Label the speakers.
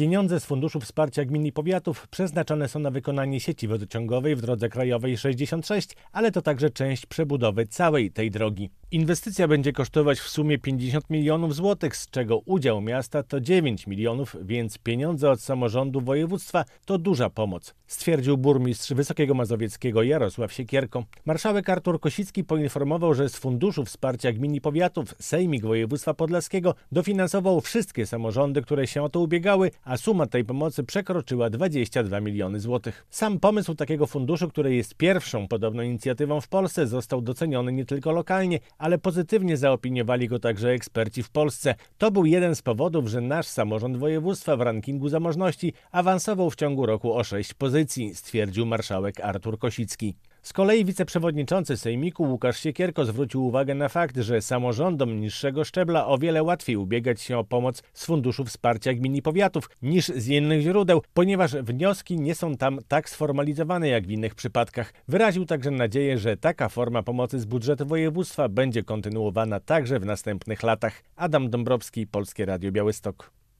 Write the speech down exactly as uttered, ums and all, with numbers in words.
Speaker 1: Pieniądze z Funduszu Wsparcia Gmin i Powiatów przeznaczone są na wykonanie sieci wodociągowej w drodze krajowej sześćdziesiąt sześć, ale to także część przebudowy całej tej drogi. Inwestycja będzie kosztować w sumie pięćdziesiąt milionów złotych, z czego udział miasta to dziewięć milionów, więc pieniądze od samorządu województwa to duża pomoc, stwierdził burmistrz Wysokiego Mazowieckiego Jarosław Siekierko. Marszałek Artur Kosicki poinformował, że z Funduszu Wsparcia Gmin i Powiatów Sejmik Województwa Podlaskiego dofinansował wszystkie samorządy, które się o to ubiegały, a suma tej pomocy przekroczyła dwadzieścia dwa miliony złotych. Sam pomysł takiego funduszu, który jest pierwszą podobną inicjatywą w Polsce, został doceniony nie tylko lokalnie, ale pozytywnie zaopiniowali go także eksperci w Polsce. To był jeden z powodów, że nasz samorząd województwa w rankingu zamożności awansował w ciągu roku o sześć pozycji, stwierdził marszałek Artur Kosicki. Z kolei wiceprzewodniczący Sejmiku Łukasz Siekierko zwrócił uwagę na fakt, że samorządom niższego szczebla o wiele łatwiej ubiegać się o pomoc z Funduszu Wsparcia Gmin i Powiatów niż z innych źródeł, ponieważ wnioski nie są tam tak sformalizowane jak w innych przypadkach. Wyraził także nadzieję, że taka forma pomocy z budżetu województwa będzie kontynuowana także w następnych latach. Adam Dąbrowski, Polskie Radio Białystok.